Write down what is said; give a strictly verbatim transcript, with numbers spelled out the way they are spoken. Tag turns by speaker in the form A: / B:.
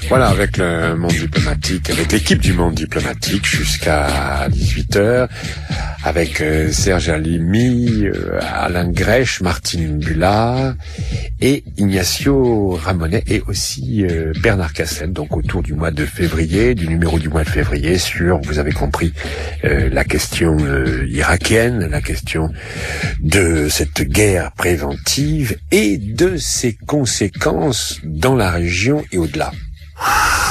A: Voilà, avec le monde diplomatique, avec l'équipe du monde diplomatique jusqu'à dix-huit heures, avec euh, Serge Alimi, euh, Alain Grèche, Martine Bullard et Ignacio Ramonet et aussi euh, Bernard Cassel, donc autour du mois de février, du numéro du mois de février sur, vous avez compris, euh, la question euh, irakienne, la question de cette guerre préventive et de ses conséquences dans la région et au-delà.